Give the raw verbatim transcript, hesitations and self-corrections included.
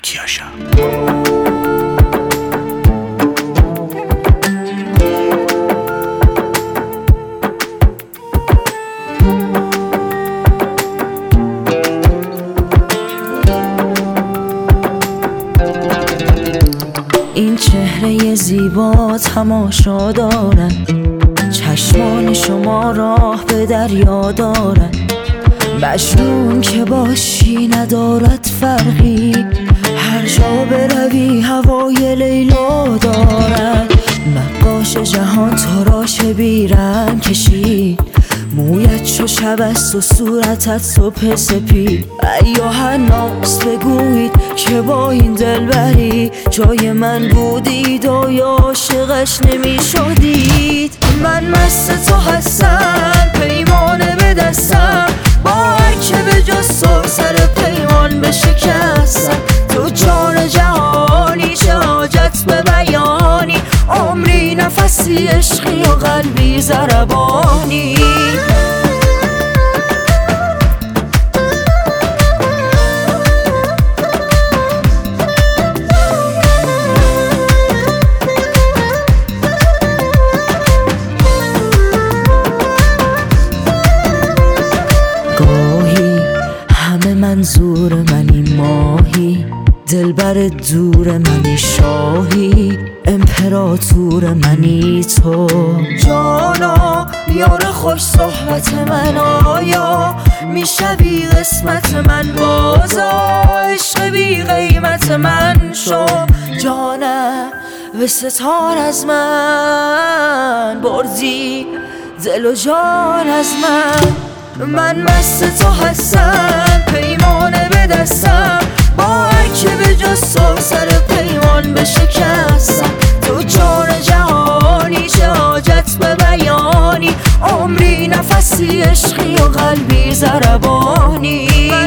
کیاشا. این چهره زیبا تماشا دارن، چشمان شما راه به دریا دارن. مجنون که باشی ندارد فرقی، هر جا بروی هوای لیلا دارد. نقاش جهان تاراش بیرنگ کشید، مویت چو شب است و صورتت صبح سپید. ایا هناس بگویید که با این دلبری جای من بودید و یا عاشقش نمی شدید. من مست تو هستم، پیمانه به دستم، با هر که به جز تو سر پیمان بشکستم. تو جان جهانی چه حاجت به بیانی، عمری نفسی عشقی و قلبی ضربانی. منظور منی ماهی، دلبر دور منی شاهی، امپراتور منی تو. جانا یار خوش صحبت من، آیا میشوی قسمت من بازا؟ عشق بی قیمت من شو، جانم به ستار از من بردی دل و جان از من. من مست تو هستم، پیمانه به دستم، با هر که به جز تو سر پیمان بشکستم. تو جان جهانی چه حاجت به بیانی، عمری نفسی عشقی و قلبی ضربانی.